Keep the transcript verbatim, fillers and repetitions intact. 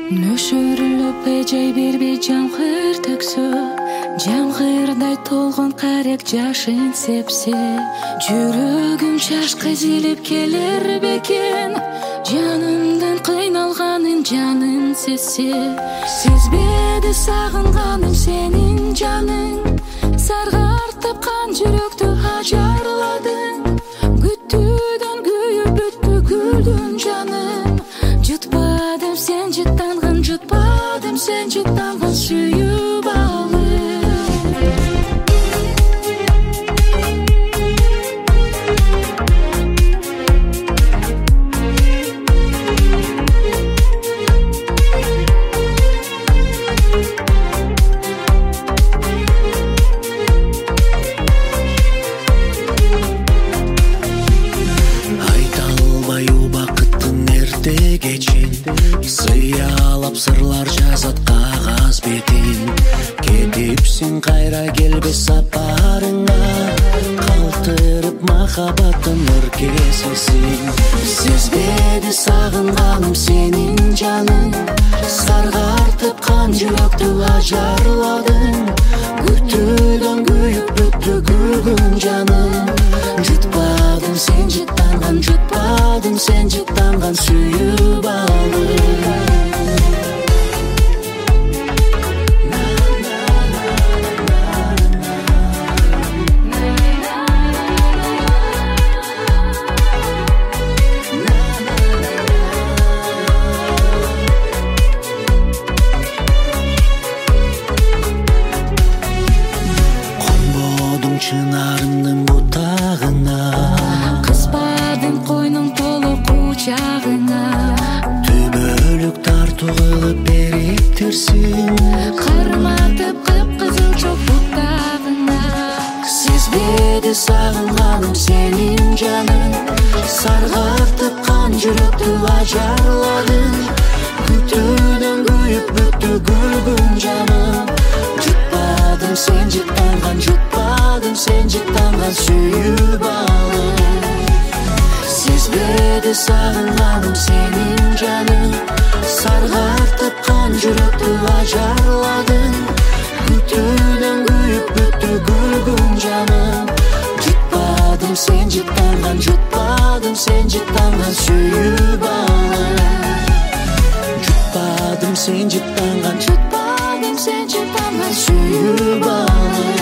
Нөшөрүлүп эжей бербей жамгыр төксө, жамгырдай толгон карек жашын сепсе, жүрөгүм чашка зилип келер бекен, жанымдан кыйналганын жанын сезсе. Сезбеди сагынганым сенин жаның, саргартып кан жүрөктү ажарладың, күтүүдөн күйүп бүттү күлдүн жаным. Jutmadım sen cidden, jutmadım sen cidden suyup aldım. Geçin sıyalap sırlar жазат kağız betin, ketipsin kayra gelbes saparыңа, калтырып махаббаттын ыркесесин. Сезбеди сагынганым сенин жаның, саргартып кан жүрөктү ажарладың, күтүүдөн күйүп бүттү күлгүн жаным. Jutmadım sen cidden, jutmadım sen cidden suyup aldım. Çınarımdın butağına, kıspadın koynum tolu kucağına, tübölük tartu kılıp beriktirsin, karmatıp kıpkızıl çok butağına. Сезбеди сагынганым сенин жаның, саргартып кан жүрөктү ажарладың, күтүүдөн күйүп бүттү күлгүн жаным. Jutmadım sen cidden, jutmadım sen cidden suyup aldım. Сезбеди сагынганым сенин жаның, саргартып кан жүрөктү ажарладың, күтүүдөн күйүп бүттү күлгүн жаным. Jutmadım sen cidden, jutmadım sen cidden suyup aldım. Jutmadım sen cidden, jutmadım sen cidden suyup aldım.